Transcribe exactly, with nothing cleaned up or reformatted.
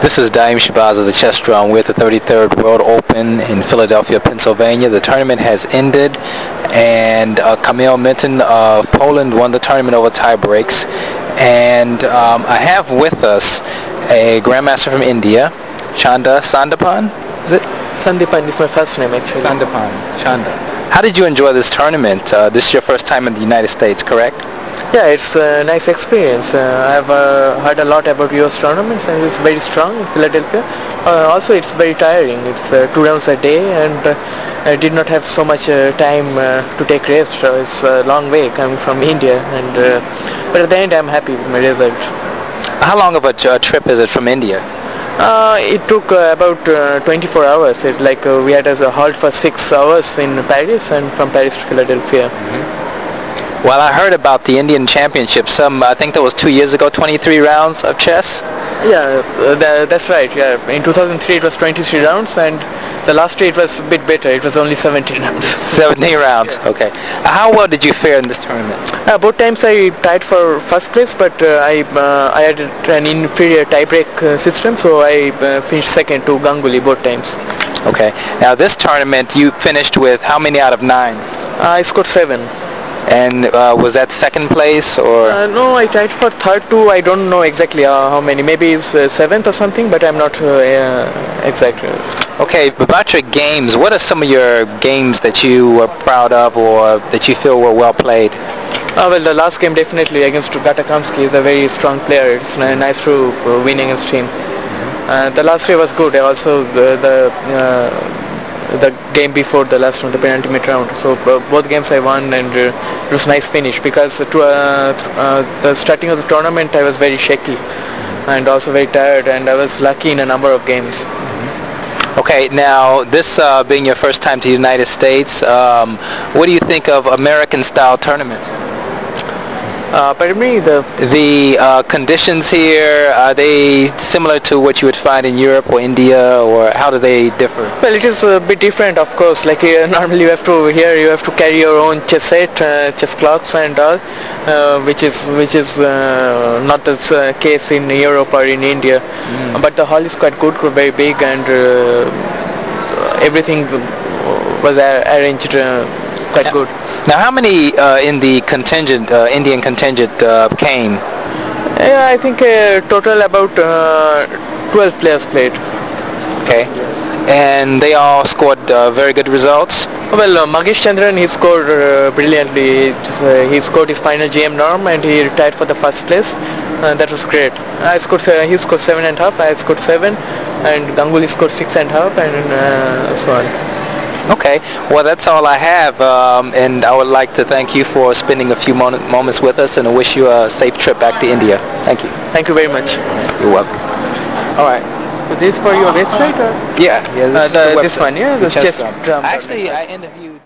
This is Daim Shabazz of the Chess Drum. We're at the thirty-third World Open in Philadelphia, Pennsylvania. The tournament has ended, and uh, Kamil Minton of Poland won the tournament over tie breaks. And um, I have with us a grandmaster from India, Chanda Sandapan. Is it? Sandipan is my first name, actually. Sandapan. Chanda. How did you enjoy this tournament? Uh, this is your first time in the United States, correct? Yeah, it's a nice experience. Uh, I've uh, heard a lot about U S tournaments, and it's very strong in Philadelphia. Uh, also, it's very tiring. It's uh, two rounds a day, and uh, I did not have so much uh, time uh, to take rest. So it's a long way coming from India, and uh, but at the end, I'm happy with my result. How long of a uh, trip is it from India? Uh, it took uh, about uh, twenty-four hours. It, like uh, we had as a halt for six hours in Paris, and from Paris to Philadelphia. Mm-hmm. Well, I heard about the Indian Championship. Some, I think that was two years ago, twenty-three rounds of chess. Yeah, uh, that, that's right. Yeah, in two thousand three it was twenty-three rounds, and the last year it was a bit better. It was only seventeen rounds. seventeen rounds. Yeah. Okay. How well did you fare in this tournament? Uh, both times I tied for first place, but uh, I uh, I had an inferior tiebreak uh, system, so I uh, finished second to Ganguly both times. Okay. Now this tournament, you finished with how many out of nine? Uh, I scored seven. And uh, was that second place or? Uh, no, I tried for third too. I don't know exactly uh, how many. Maybe it's uh, seventh or something, but I'm not uh, uh, exactly. Okay, about your games, what are some of your games that you were proud of or that you feel were well played? Uh, well, the last game definitely against Gatakamsky is a very strong player. It's uh, nice to uh, win against him. Uh, the last day was good. Also, the, the uh, the game before the last one, the penultimate round. So uh, both games I won, and uh, it was a nice finish because uh, to, uh, uh, the starting of the tournament I was very shaky and also very tired, and I was lucky in a number of games. Okay, now this uh, being your first time to the United States, um, what do you think of American-style tournaments? Uh, pardon me, the the uh, conditions here, are they similar to what you would find in Europe or India, or how do they differ? Well, it is a bit different, of course. Like uh, normally you have to here you have to carry your own chess set, uh, chess clocks and all, uh, which is which is uh, not the uh, case in Europe or in India. Mm. But the hall is quite good, very big, and uh, everything was uh, arranged uh, quite yeah. good. Now, how many uh, in the contingent, uh, Indian contingent, uh, came? Yeah, I think uh, total about uh, twelve players played. Okay, and they all scored uh, very good results. Well, uh, Magesh Chandran, he scored uh, brilliantly. Uh, he scored his final G M norm, and he retired for the first place. Uh, that was great. I scored. Uh, he scored seven and a half. I scored seven, and Ganguly scored six and a half, and uh, so on. Okay, well that's all I have, um, and I would like to thank you for spending a few mo- moments with us, and I wish you a safe trip back to India. Thank you. Thank you very much. You're welcome. All right. So this for your website? Or? Yeah, yeah. This, uh, the, the this one, yeah, the, the chess drum. Actually, I interviewed.